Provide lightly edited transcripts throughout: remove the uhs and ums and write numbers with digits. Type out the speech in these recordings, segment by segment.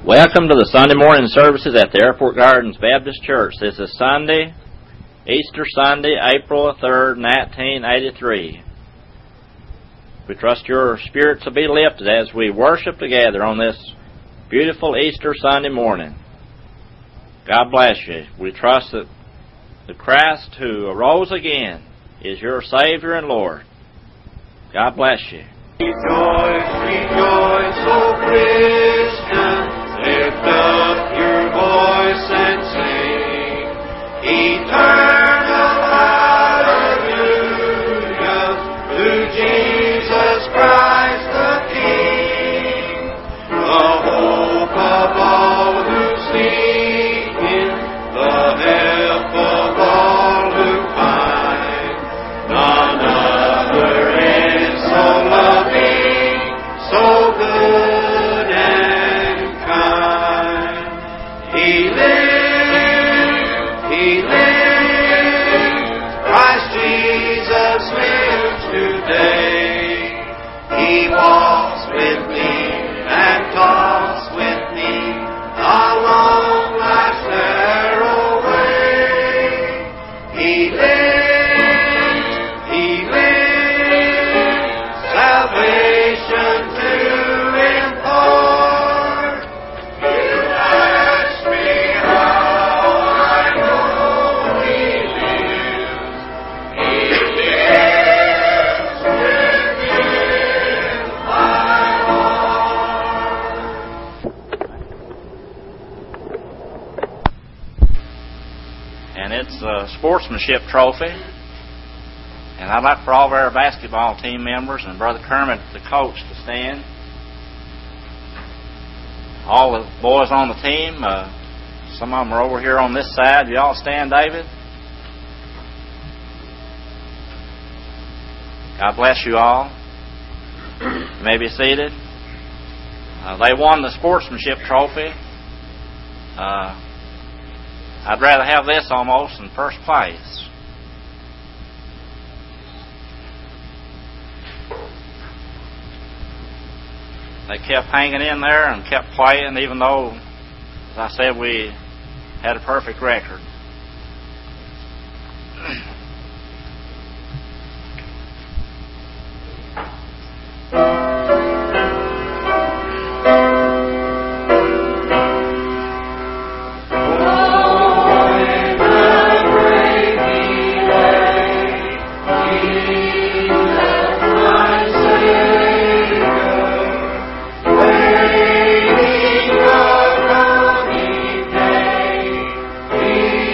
Welcome to the Sunday morning services at the Airport Gardens Baptist Church. This is Sunday, Easter Sunday, April 3rd, 1983. We trust your spirits will be lifted as we worship together on this beautiful Easter Sunday morning. God bless you. We trust that the Christ who arose again is your Savior and Lord. God bless you. Rejoice, rejoice, O Christian. Lift up your voice and sing eternal hallelujah to Jesus Christ the King, the hope of all who seek Him, the help of all who find. None other is so loving, so good. He lives, Christ Jesus lives today. He walks with me and talks with me along life's narrow way. He lives, salvation to impart. It's a sportsmanship trophy, and I'd like for all of our basketball team members and Brother Kermit, the coach, to stand. All the boys on the team, some of them are over here on this side. You all stand, David. God bless you all. You may be seated. They won the sportsmanship trophy. I'd rather have this almost in first place. They kept hanging in there and kept playing, even though, as I said, we had a perfect record. He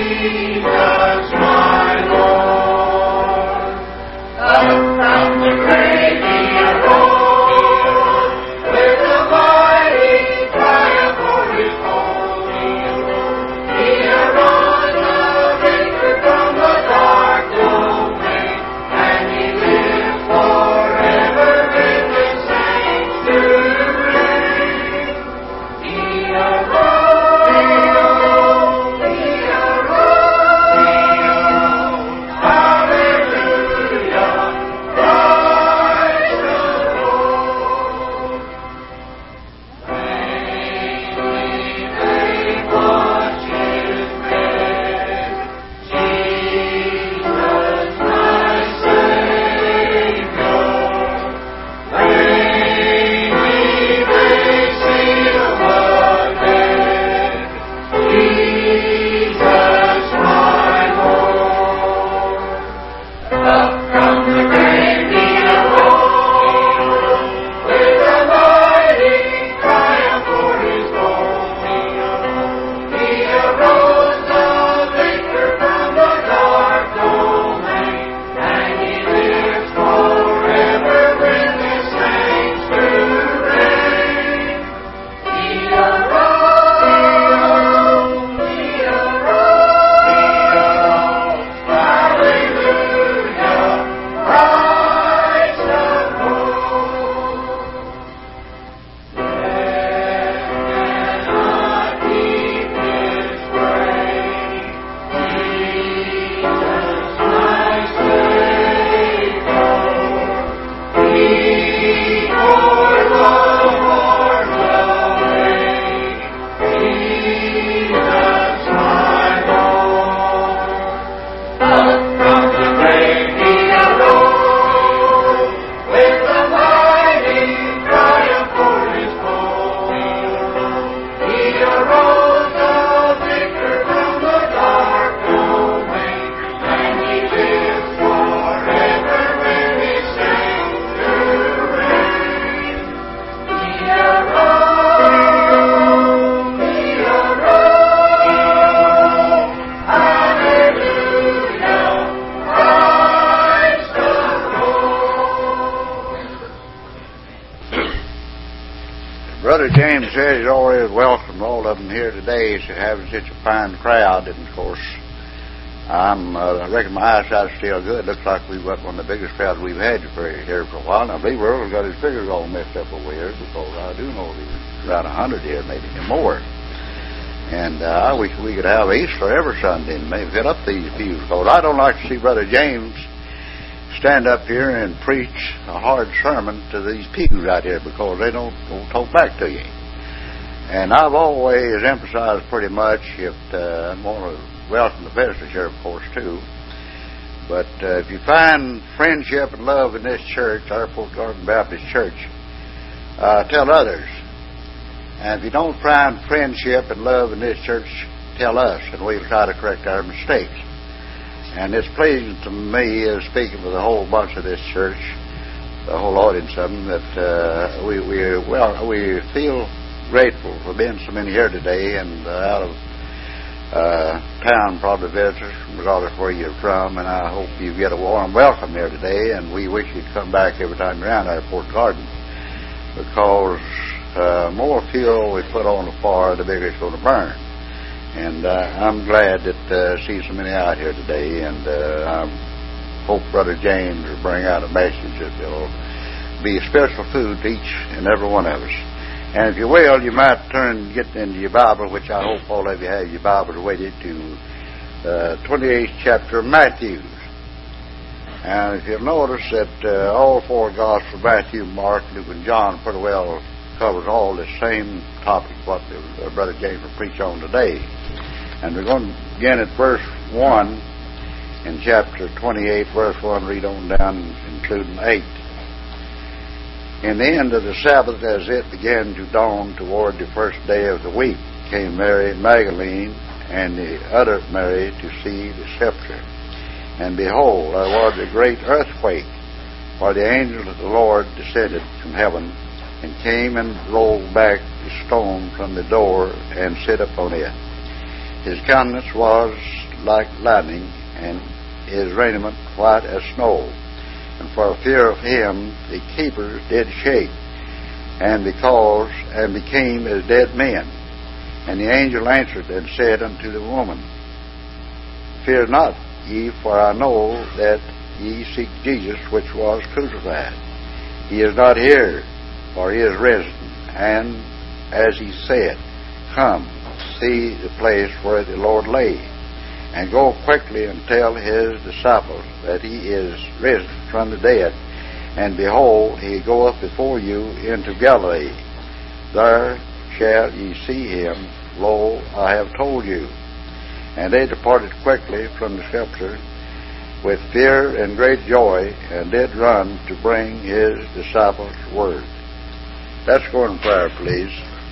James said he's always welcomed all of them here today, so having such a fine crowd. And, of course, I reckon my eyesight's still good. Looks like we've got one of the biggest crowds we've had here for a while. Now, I believe Earl's got his figures all messed up over here, because I do know there's around 100 here, maybe more. And I wish we could have Easter every Sunday and maybe fill up these pews, because I don't like to see Brother James stand up here and preach a hard sermon to these pews out here, because they don't talk back to you. And I've always emphasized pretty much, I want to welcome the visitors here, of course, too. But if you find friendship and love in this church, Airport Garden Baptist Church, tell others. And if you don't find friendship and love in this church, tell us, and we'll try to correct our mistakes. And it's pleasing to me, speaking with a whole bunch of this church, the whole audience of them, that we feel grateful for being so many here today, and out of town, probably visitors, regardless where you're from. And I hope you get a warm welcome here today, and we wish you'd come back every time you're around Airport Garden, because more fuel we put on the fire, the bigger it's going to burn. And I'm glad that see so many out here today, and I hope Brother James will bring out a message that will be spiritual food to each and every one of us. And if you will, you might get into your Bible, which I hope all of you have your Bible weighted to 28th chapter of Matthew. And if you'll notice that all four Gospels, Matthew, Mark, Luke, and John, pretty well covers all the same topic what Brother James will preach on today. And we're going to begin at verse 1 in chapter 28, verse 1, read on down, including 8. In the end of the Sabbath, as it began to dawn toward the first day of the week, came Mary Magdalene and the other Mary to see the sepulchre. And behold, there was a great earthquake, for the angel of the Lord descended from heaven, and came and rolled back the stone from the door, and sat upon it. His countenance was like lightning, and his raiment white as snow. And for fear of him the keepers did shake, and became as dead men. And the angel answered and said unto the woman, Fear not ye, for I know that ye seek Jesus, which was crucified. He is not here, for he is risen, and as he said, Come, see the place where the Lord lay, and go quickly and tell his disciples that he is risen from the dead. And behold, he goeth before you into Galilee. There shall ye see him. Lo, I have told you. And they departed quickly from the sepulchre with fear and great joy, and did run to bring his disciples word. Let's go in prayer, please.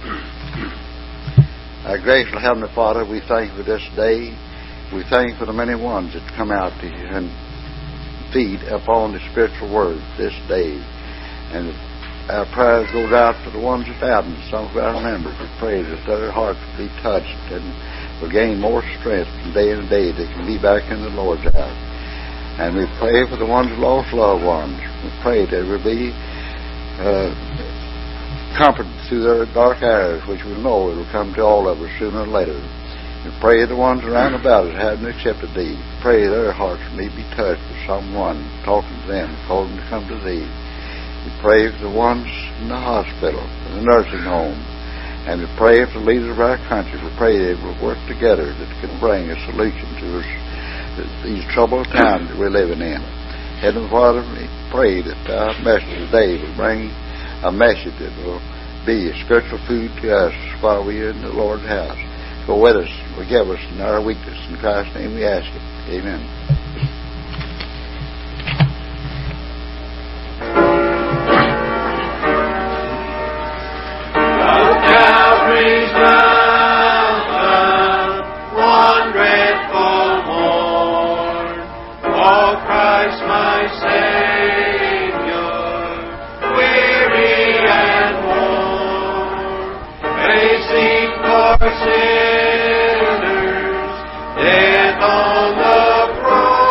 Our gracious Heavenly Father, we thank you for this day. We thank you for the many ones that come out and feed upon the spiritual word this day. And our prayers goes out to the ones that haven't. Some of our members, we pray that their hearts will be touched and will gain more strength from day to day. They can be back in the Lord's house. And we pray for the ones who lost loved ones. We pray that will be comforted through their dark hours, which we know it will come to all of us sooner or later. We pray the ones around about us haven't accepted thee. Pray their hearts may be touched with someone talking to them, calling them to come to thee. We pray for the ones in the hospital, in the nursing home, and we pray for the leaders of our country. We pray they will work together that can bring a solution to these troubled times that we're living in. Heavenly Father, we pray that our message today will bring a message that will be a spiritual food to us while we're in the Lord's house. Go with us, forgive us in our weakness. In Christ's name we ask it. Amen. Sinners, death on the cross.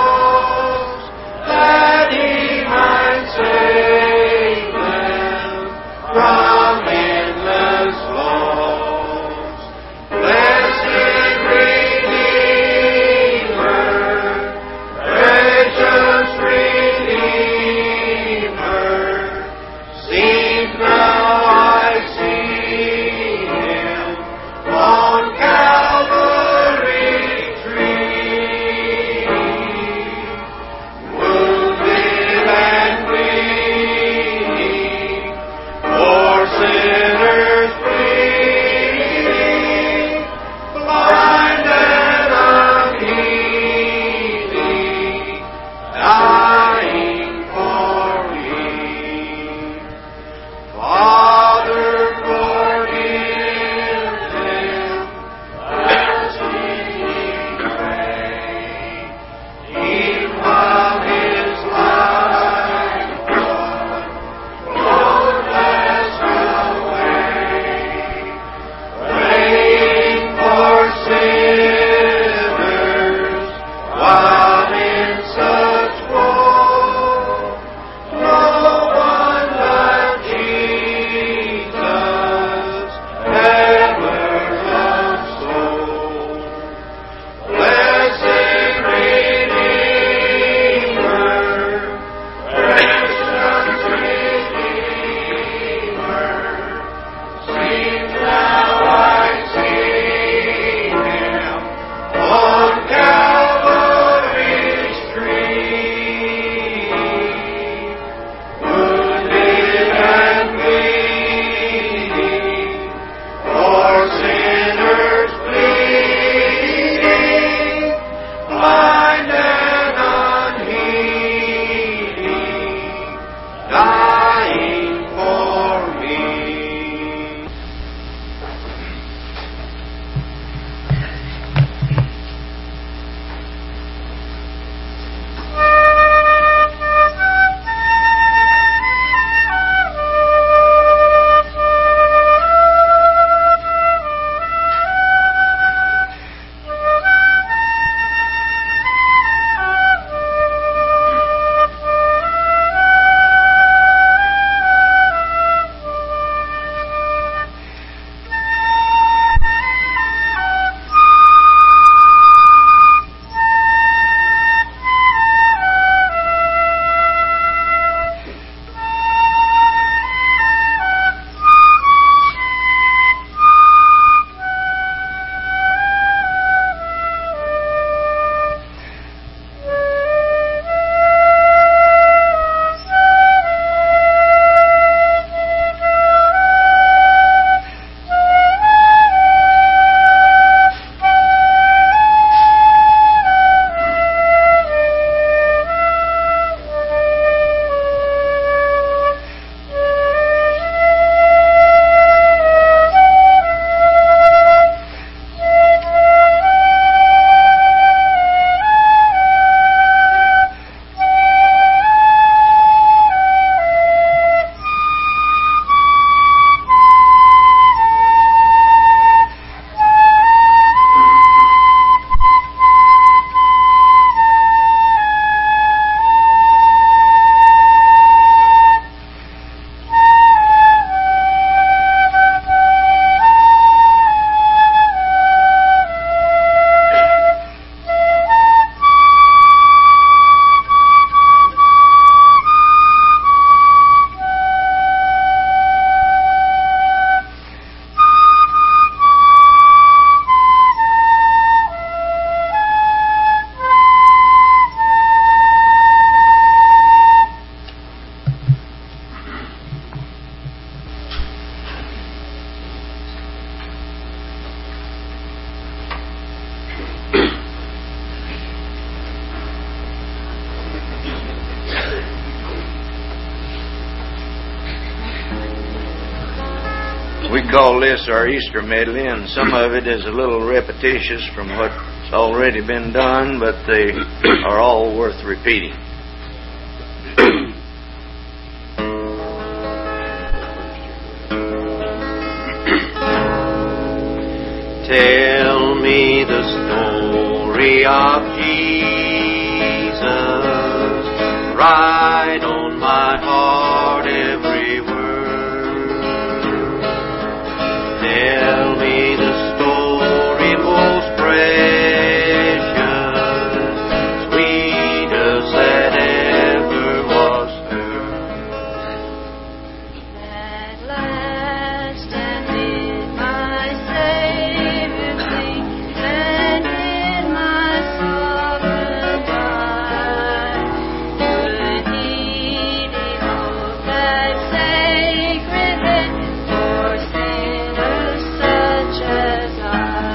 call this our Easter medley, and some of it is a little repetitious from what's already been done, but they are all worth repeating. Tell me the story of Jesus, write on my heart every word. Tell me the story most precious, sweetest that ever was heard. At last and did my Savior sing, and did my sovereign die? Could he devote that sacred head for sinners such as I?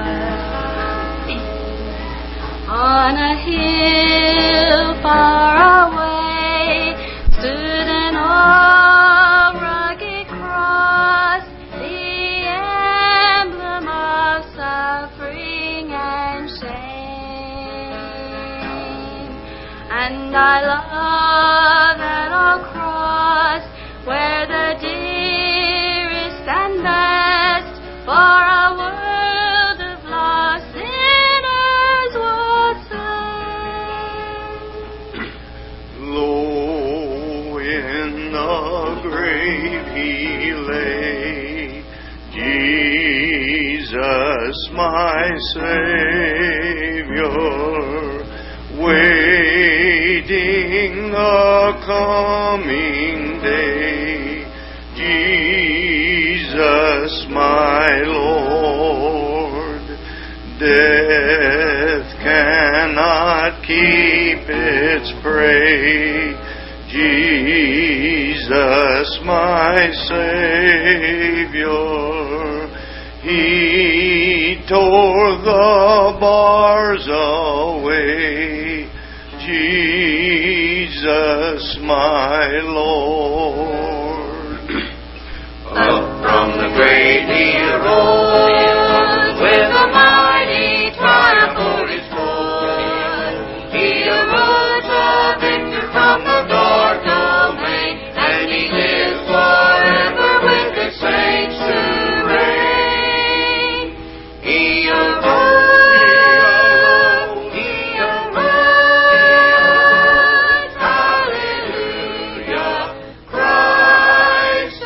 On a hill far away stood an old rugged cross, the emblem of suffering and shame. And I love that old cross, where the dearest and best for a world of lost sinners would say. Low in the grave he lay, Jesus my Savior, waiting the coming day. Jesus my Lord, death cannot keep its prey. Jesus my Savior, he tore the bars away. Jesus my Lord. Up from the grave he arose with a mighty triumph for his foe. He arose a victor from the dark domain, and he lives forever with his saints to reign. He arose, he arose, hallelujah, Christ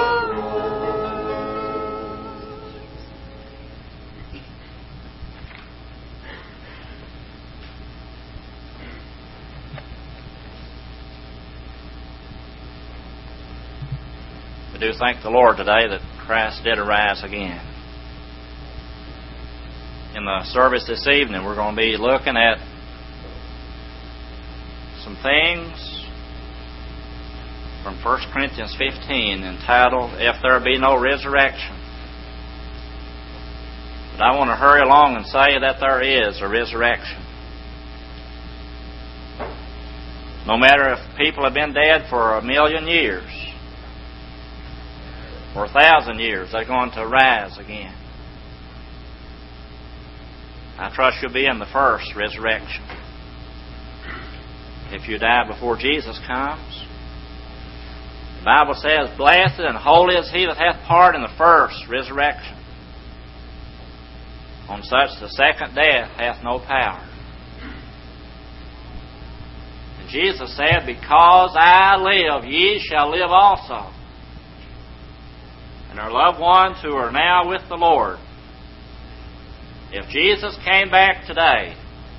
arose. We do thank the Lord today that Christ did arise again. In the service this evening, we're going to be looking at some things from 1 Corinthians 15 entitled, If There Be No Resurrection. But I want to hurry along and say that there is a resurrection. No matter if people have been dead for 1,000,000 years or 1,000 years, they're going to rise again. I trust you'll be in the first resurrection. If you die before Jesus comes, the Bible says, Blessed and holy is he that hath part in the first resurrection. On such the second death hath no power. And Jesus said, Because I live, ye shall live also. And our loved ones who are now with the Lord, if Jesus came back today,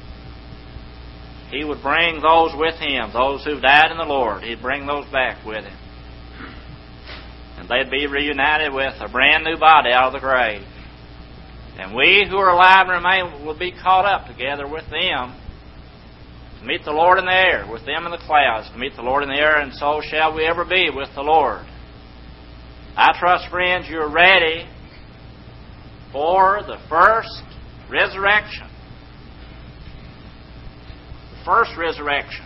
He would bring those with Him, those who've died in the Lord. He'd bring those back with Him. And they'd be reunited with a brand new body out of the grave. And we who are alive and remain will be caught up together with them to meet the Lord in the air, with them in the clouds, to meet the Lord in the air, and so shall we ever be with the Lord. I trust, friends, you're ready for the first resurrection. The first resurrection.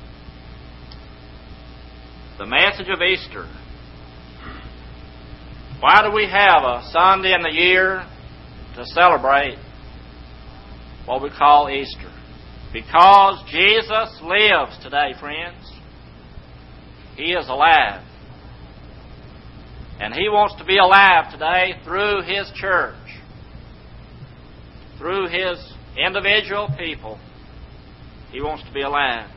The message of Easter Why do we have a Sunday in the year to celebrate what we call Easter? Because Jesus lives today, friends. He is alive. And He wants to be alive today through His church, through His individual people. He wants to be alive.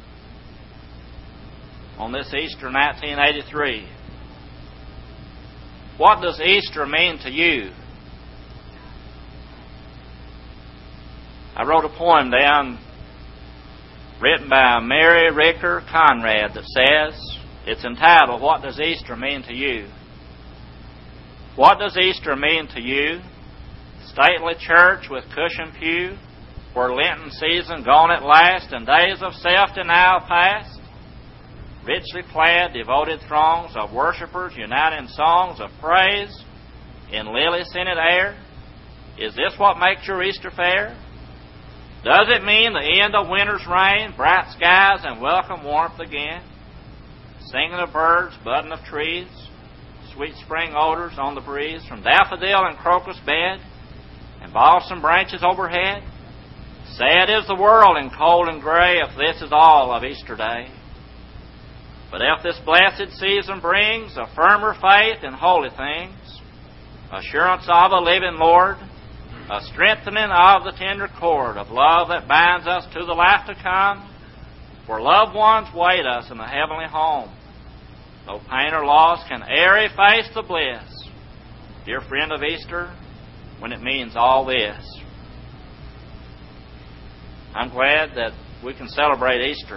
On this Easter 1983, what does Easter mean to you? I wrote a poem down written by Mary Ricker Conrad that says, it's entitled, What Does Easter Mean to You? What does Easter mean to you? Stately church with cushioned pew, where Lenten season gone at last and days of self-denial past? Richly clad, devoted throngs of worshipers unite in songs of praise in lily-scented air? Is this what makes your Easter fair? Does it mean the end of winter's reign, bright skies and welcome warmth again? Singing of birds, budding of trees, sweet spring odors on the breeze from daffodil and crocus bed and balsam branches overhead? Sad is the world and cold and gray if this is all of Easter Day. But if this blessed season brings a firmer faith in holy things, assurance of a living Lord, a strengthening of the tender cord of love that binds us to the life to come, where loved ones wait us in the heavenly home, no pain or loss can e'er efface the bliss, dear friend of Easter, when it means all this. I'm glad that we can celebrate Easter.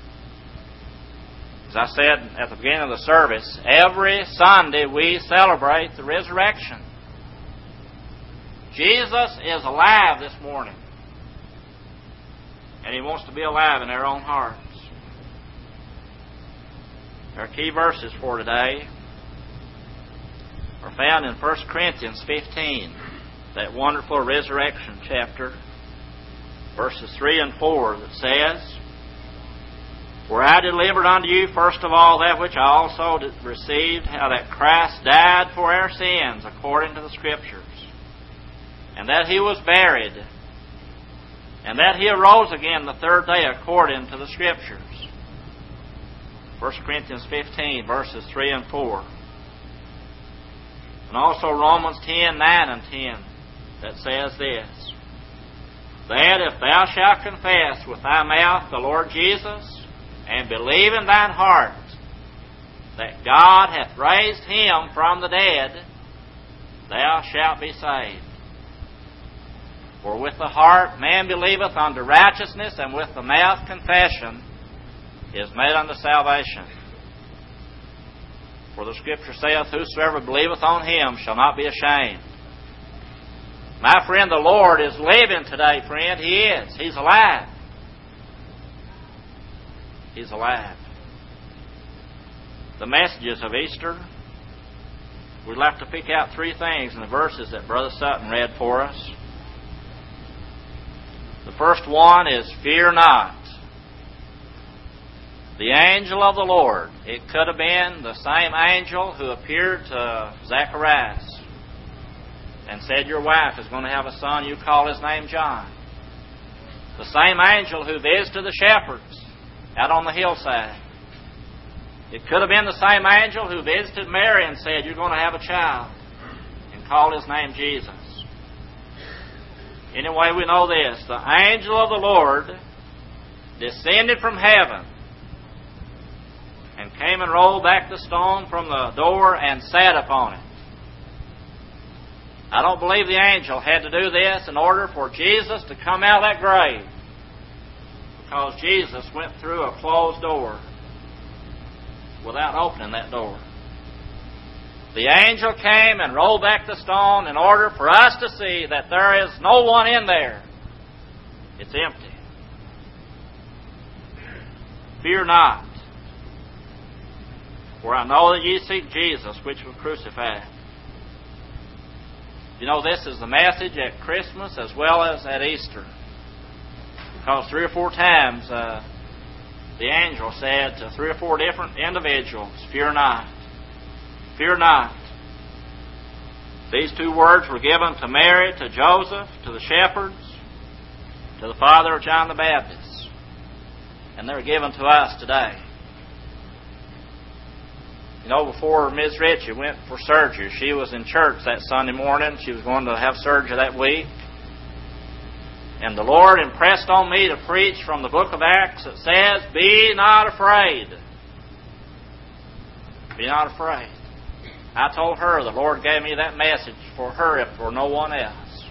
As I said at the beginning of the service, every Sunday we celebrate the resurrection. Jesus is alive this morning. And He wants to be alive in our own hearts. Our key verses for today are found in 1 Corinthians 15, that wonderful resurrection chapter, verses 3 and 4, that says, For I delivered unto you first of all that which I also received, how that Christ died for our sins according to the Scriptures, and that He was buried, and that He arose again the third day according to the Scriptures. 1 Corinthians 15, verses 3 and 4. And also Romans 10, 9 and 10, that says this, That if thou shalt confess with thy mouth the Lord Jesus, and believe in thine heart that God hath raised Him from the dead, thou shalt be saved. For with the heart man believeth unto righteousness, and with the mouth confession is made unto salvation. For the Scripture saith, Whosoever believeth on Him shall not be ashamed. My friend, the Lord is living today, friend. He is. He's alive. He's alive. The messages of Easter, we'd like to pick out three things in the verses that Brother Sutton read for us. The first one is, Fear not. The angel of the Lord. It could have been the same angel who appeared to Zacharias and said, Your wife is going to have a son, you call his name John. The same angel who visited the shepherds out on the hillside. It could have been the same angel who visited Mary and said, You're going to have a child, and called his name Jesus. Anyway, we know this. The angel of the Lord descended from heaven and came and rolled back the stone from the door and sat upon it. I don't believe the angel had to do this in order for Jesus to come out of that grave, because Jesus went through a closed door without opening that door. The angel came and rolled back the stone in order for us to see that there is no one in there. It's empty. Fear not, for I know that ye seek Jesus, which was crucified. You know, this is the message at Christmas as well as at Easter. Because 3 or 4 times the angel said to 3 or 4 different individuals, Fear not. Fear not. These two words were given to Mary, to Joseph, to the shepherds, to the father of John the Baptist. And they're given to us today. You know, before Ms. Ritchie went for surgery, she was in church that Sunday morning. She was going to have surgery that week. And the Lord impressed on me to preach from the book of Acts that says, "Be not afraid." Be not afraid. I told her the Lord gave me that message for her, if for no one else.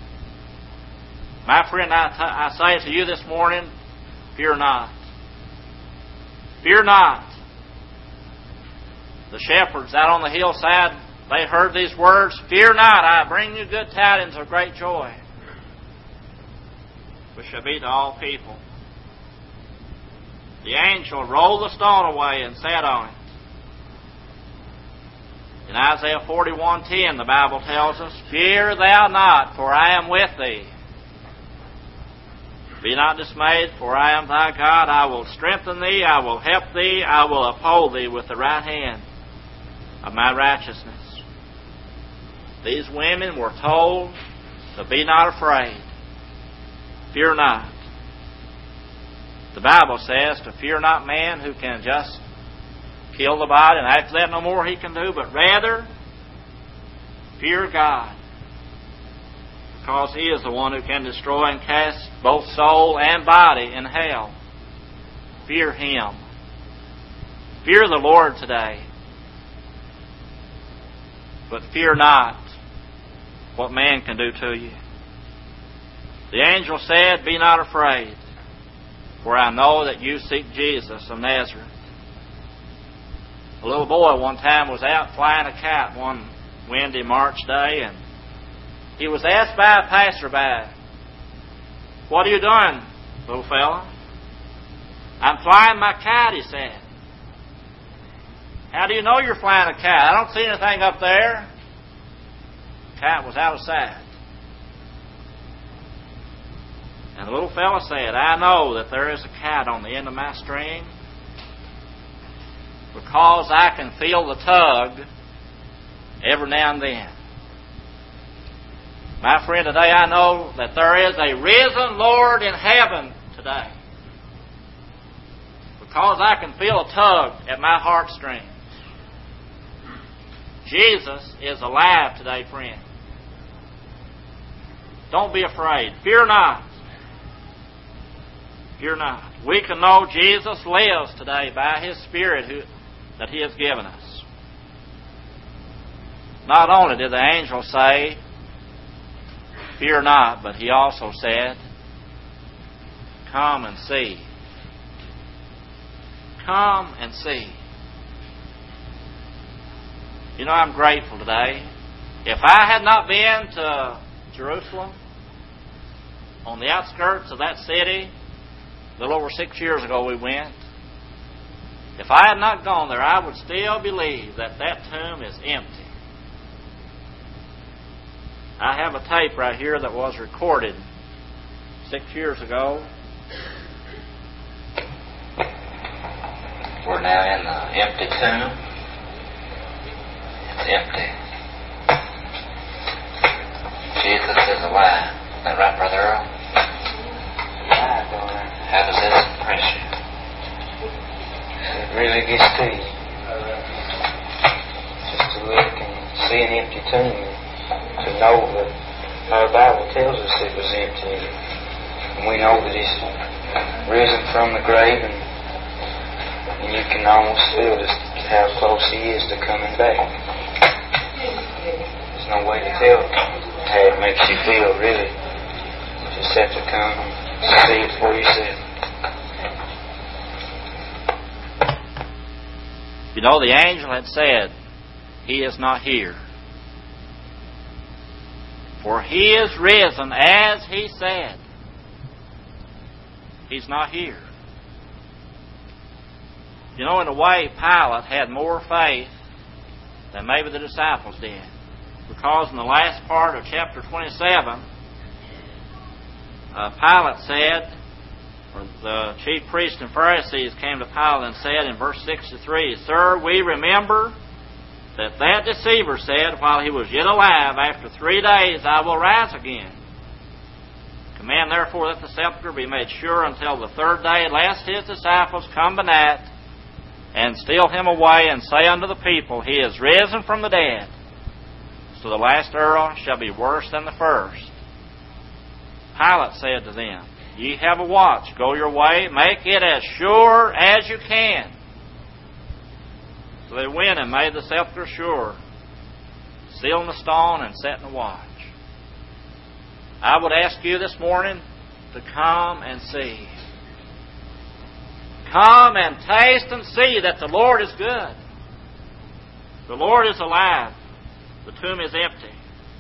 My friend, I say to you this morning, fear not. Fear not. The shepherds out on the hillside, they heard these words, "Fear not, I bring you good tidings of great joy, which shall be to all people." The angel rolled the stone away and sat on it. In Isaiah 41:10, the Bible tells us, "Fear thou not, for I am with thee. Be not dismayed, for I am thy God. I will strengthen thee, I will help thee, I will uphold thee with the right hand of my righteousness." These women were told to be not afraid. Fear not. The Bible says to fear not man who can just kill the body, and after that no more he can do, but rather fear God, because He is the one who can destroy and cast both soul and body in hell. Fear Him. Fear the Lord today. But fear not what man can do to you. The angel said, "Be not afraid, for I know that you seek Jesus of Nazareth." A little boy one time was out flying a kite one windy March day, and he was asked by a passerby, "What are you doing, little fella?" "I'm flying my kite," he said. "How do you know you're flying a kite? I don't see anything up there." The kite was out of sight. And the little fella said, "I know that there is a kite on the end of my string, because I can feel the tug every now and then." My friend, today I know that there is a risen Lord in heaven today, because I can feel a tug at my heartstrings. Jesus is alive today, friend. Don't be afraid. Fear not. Fear not. We can know Jesus lives today by His Spirit that He has given us. Not only did the angel say, "Fear not," but he also said, "Come and see." Come and see. You know, I'm grateful today. If I had not been to Jerusalem, on the outskirts of that city, a little over 6 years ago we went, if I had not gone there, I would still believe that that tomb is empty. I have a tape right here that was recorded 6 years ago. We're now in the empty tomb. It's empty. Jesus is alive. Is that right, Brother Earl? How does this impress you? It really gets to you. Just to look and see an empty tomb, to know that our Bible tells us it was empty, and we know that He's risen from the grave, and you can almost feel just how close He is to coming back. There's no way to tell how it makes you feel, really. You just have to come and see it for yourself. You know, the angel had said, "He is not here. For He is risen as He said." He's not here. You know, in a way, Pilate had more faith than maybe the disciples did. Because in the last part of chapter 27, Pilate said, or the chief priests and Pharisees came to Pilate and said in verse 63, "Sir, we remember that deceiver said while he was yet alive, After 3 days I will rise again. Command therefore that the sepulchre be made sure until the 3rd day, lest his disciples come by night and steal him away, and say unto the people, He is risen from the dead. So the last earl shall be worse than the first. Pilate said to them, Ye have a watch, go your way, make it as sure as you can. So they went and made the sepulchre sure, sealing the stone and setting the watch. I would ask you this morning to come and see. Come and taste and see that the Lord is good. The Lord is alive. The tomb is empty.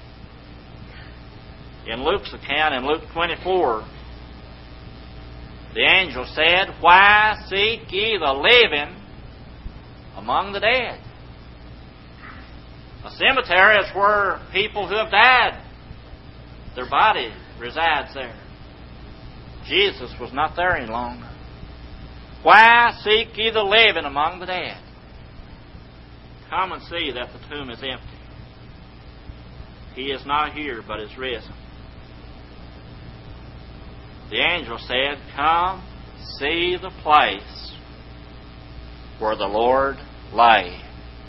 In Luke's account, in Luke 24, the angel said, Why seek ye the living among the dead? A cemetery is where people who have died, their body resides there. Jesus was not there any longer. Why seek ye the living among the dead? Come and see that the tomb is empty. He is not here, but is risen. The angel said, Come, see the place where the Lord lay.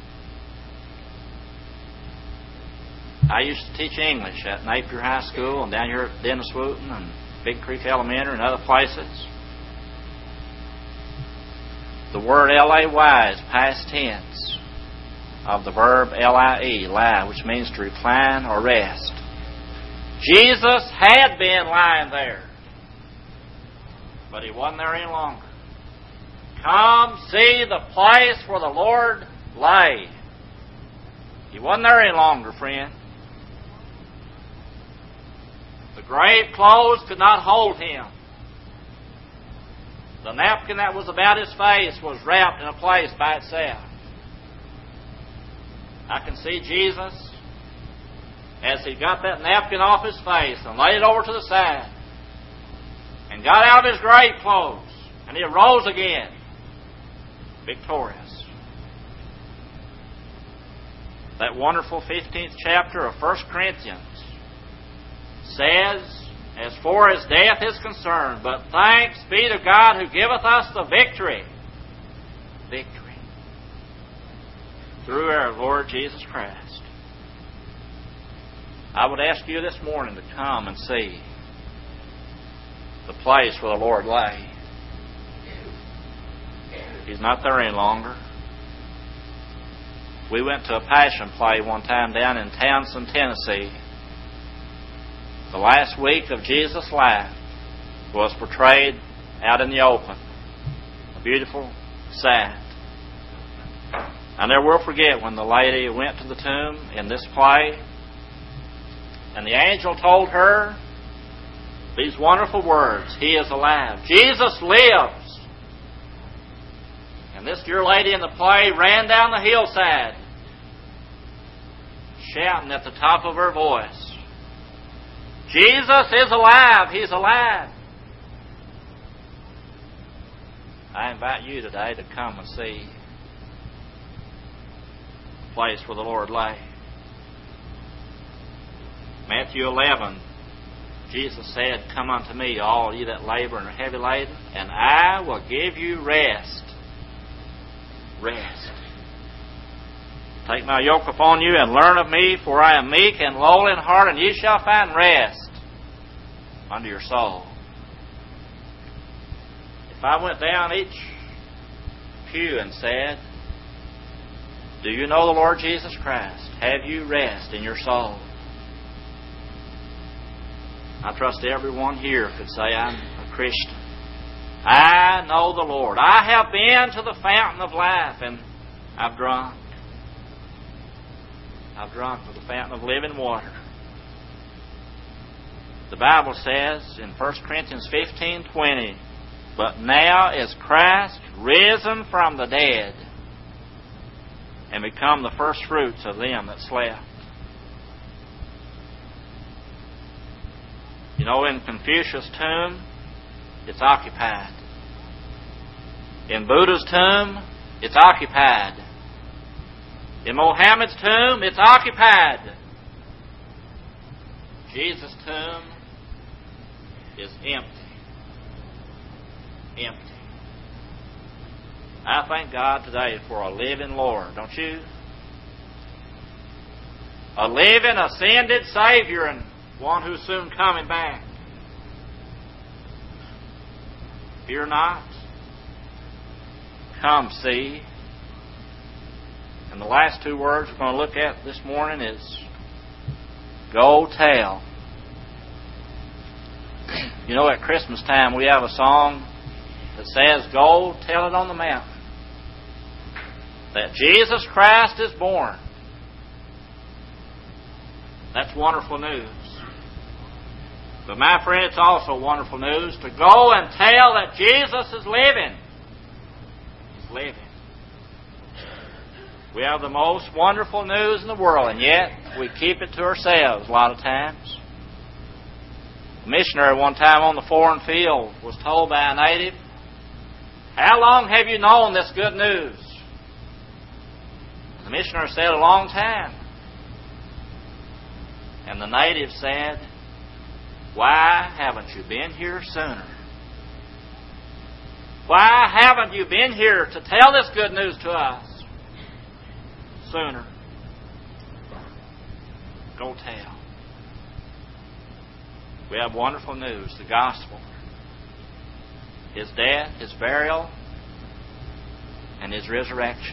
I used to teach English at Napier High School and down here at Dennis Wooten and Big Creek Elementary and other places. The word L-A-Y is past tense of the verb L-I-E, lie, which means to recline or rest. Jesus had been lying there, but He wasn't there any longer. Come see the place where the Lord lay. He wasn't there any longer, friend. The grave clothes could not hold Him. The napkin that was about His face was wrapped in a place by itself. I can see Jesus as He got that napkin off His face and laid it over to the side and got out of His grave clothes, and He arose again, victorious. That wonderful 15th chapter of 1 Corinthians says, As far as death is concerned, but thanks be to God who giveth us the victory. Victory. Through our Lord Jesus Christ. I would ask you this morning to come and see the place where the Lord lay. He's not there any longer. We went to a passion play one time down in Townsend, Tennessee. The last week of Jesus' life was portrayed out in the open. A beautiful sight. I never will forget when the lady went to the tomb in this play, and the angel told her these wonderful words, He is alive. Jesus lives. And this dear lady in the play ran down the hillside, shouting at the top of her voice, Jesus is alive. He's alive. I invite you today to come and see the place where the Lord lay. Matthew 11, Jesus said, Come unto me, all ye that labor and are heavy laden, and I will give you rest. Rest. Take my yoke upon you and learn of me, for I am meek and lowly in heart, and ye shall find rest unto your soul. If I went down each pew and said, Do you know the Lord Jesus Christ? Have you rest in your soul? I trust everyone here could say, I'm a Christian. I know the Lord. I have been to the fountain of life, and I've drunk. I've drunk of the fountain of living water. The Bible says in 1 Corinthians 15:20, But now is Christ risen from the dead, and become the first fruits of them that slept. You know, in Confucius' tomb, it's occupied. In Buddha's tomb, it's occupied. In Mohammed's tomb, it's occupied. Jesus' tomb is empty. Empty. I thank God today for a living Lord, don't you? A living, ascended Savior, and one who's soon coming back. Fear not. Come see. And the last two words we're going to look at this morning is go tell. You know, at Christmas time we have a song that says, go tell it on the mountain that Jesus Christ is born. That's wonderful news. But my friend, it's also wonderful news to go and tell that Jesus is living. He's living. We have the most wonderful news in the world, and yet we keep it to ourselves a lot of times. A missionary one time on the foreign field was told by a native, how long have you known this good news? And the missionary said, a long time. And the native said, why haven't you been here sooner? Why haven't you been here to tell this good news to us sooner? Go tell. We have wonderful news, the gospel. His death, His burial, and His resurrection.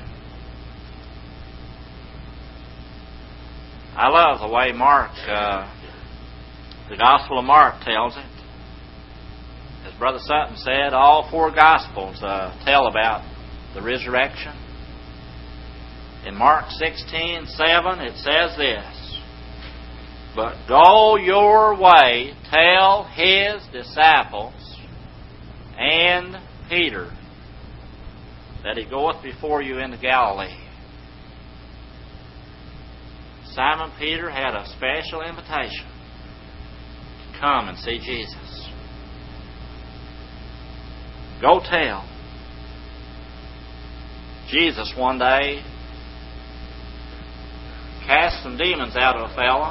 I love the way Mark, the Gospel of Mark tells it. As Brother Sutton said, all four Gospels tell about the resurrection. In Mark 16:7, it says this, but go your way, tell His disciples and Peter that He goeth before you into Galilee. Simon Peter had a special invitation to come and see Jesus. Go tell. Jesus one day cast some demons out of a fellow,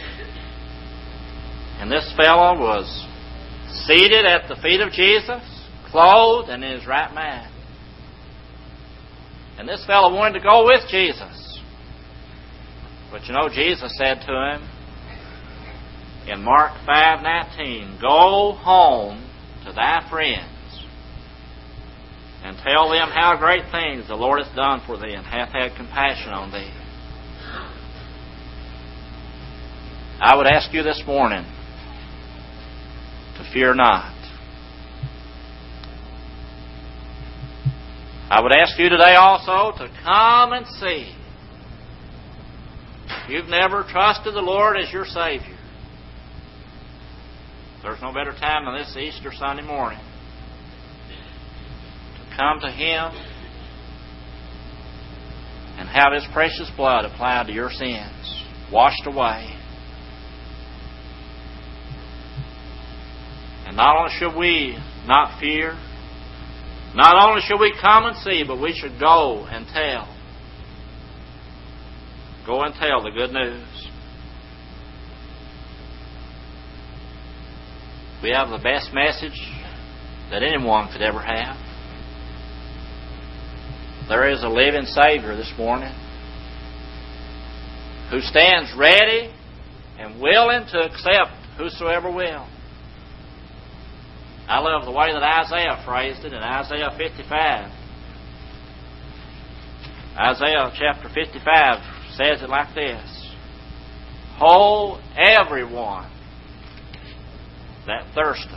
and this fellow was seated at the feet of Jesus, clothed and in his right mind. And this fellow wanted to go with Jesus. But you know, Jesus said to him in Mark 5:19, go home to thy friends and tell them how great things the Lord hath done for thee and hath had compassion on thee. I would ask you this morning to fear not. I would ask you today also to come and see. If you've never trusted the Lord as your Savior, there's no better time than this Easter Sunday morning to come to Him and have His precious blood applied to your sins, washed away. And not only should we not fear, not only should we come and see, but we should go and tell. Go and tell the good news. We have the best message that anyone could ever have. There is a living Savior this morning who stands ready and willing to accept whosoever will. I love the way that Isaiah phrased it in Isaiah 55. Isaiah chapter 55 says it like this. Ho, everyone that thirsteth.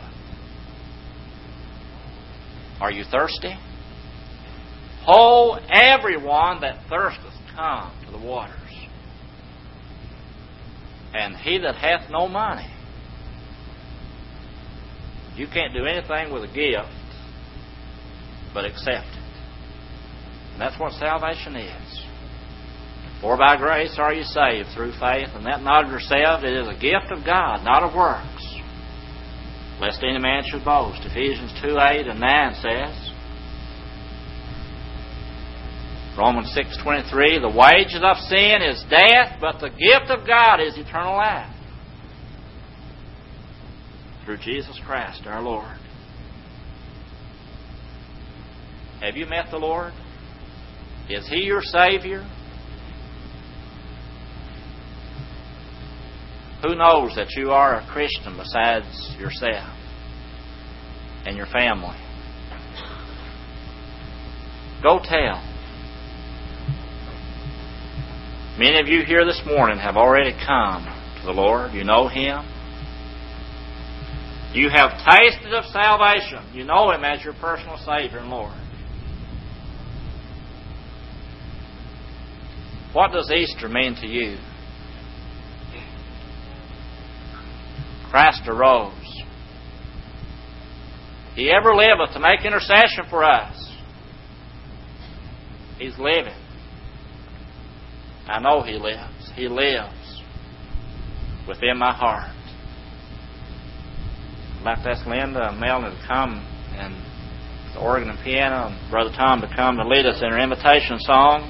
Are you thirsty? Ho, everyone that thirsteth, come to the waters. And he that hath no money. You can't do anything with a gift but accept it. And that's what salvation is. For by grace are you saved through faith, and that not of yourselves, it is a gift of God, not of works, lest any man should boast. Ephesians 2:8 and 9 says, Romans 6:23, the wages of sin is death, but the gift of God is eternal life through Jesus Christ our Lord. Have you met the Lord? Is He your Savior? Who knows that you are a Christian besides yourself and your family? Go tell. Many of you here this morning have already come to the Lord. You know Him. You have tasted of salvation. You know Him as your personal Savior and Lord. What does Easter mean to you? Christ arose. He ever liveth to make intercession for us. He's living. I know He lives. He lives within my heart. I'd like to ask Linda and Melanie to come, and the organ and piano, and Brother Tom to come to lead us in our invitation song.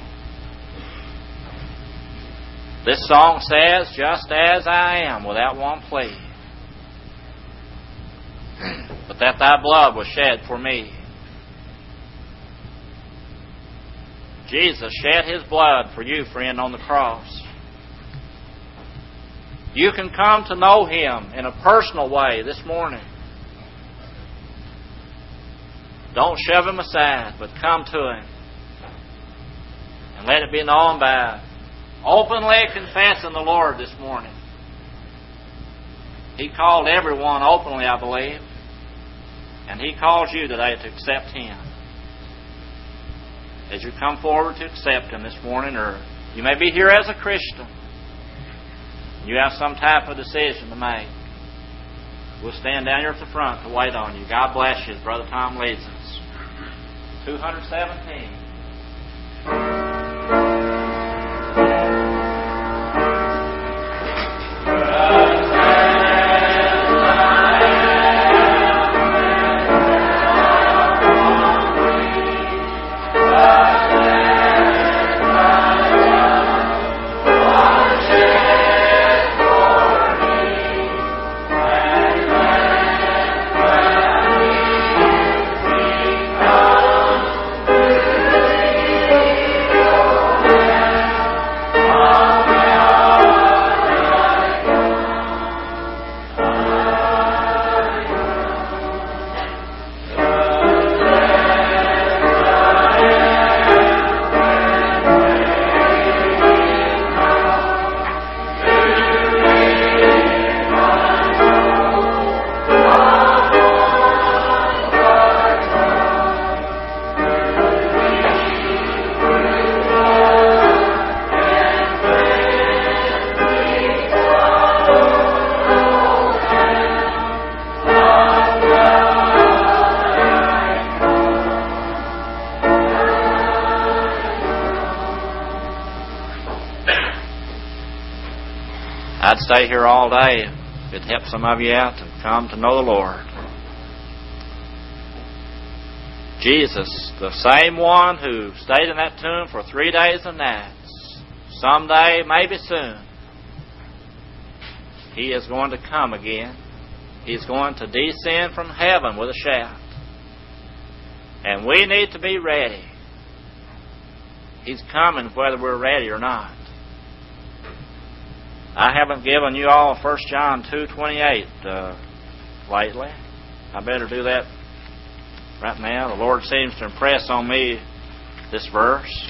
This song says, just as I am, without one plea, but that Thy blood was shed for me. Jesus shed His blood for you, friend, on the cross. You can come to know Him in a personal way this morning. Don't shove Him aside, but come to Him. And let it be known by openly confessing the Lord this morning. He called everyone openly, I believe. And He calls you today to accept Him. As you come forward to accept Him this morning, or you may be here as a Christian, you have some type of decision to make, we'll stand down here at the front to wait on you. God bless you as Brother Tom leads us. 217. I'd stay here all day if it'd help some of you out to come to know the Lord. Jesus, the same one who stayed in that tomb for 3 days and nights, someday, maybe soon, He is going to come again. He's going to descend from heaven with a shout. And we need to be ready. He's coming whether we're ready or not. I haven't given you all 1 John 2:28 lately. I better do that right now. The Lord seems to impress on me this verse.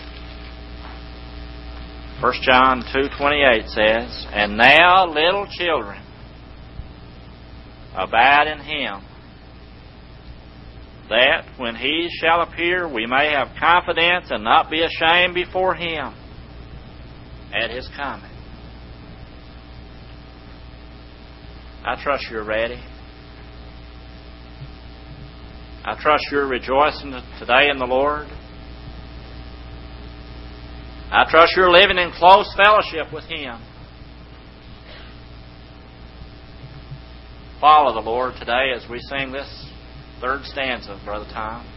1 John 2:28 says, "And now, little children, abide in Him, that when He shall appear, we may have confidence and not be ashamed before Him at His coming." I trust you're ready. I trust you're rejoicing today in the Lord. I trust you're living in close fellowship with Him. Follow the Lord today as we sing this third stanza, Brother Tom.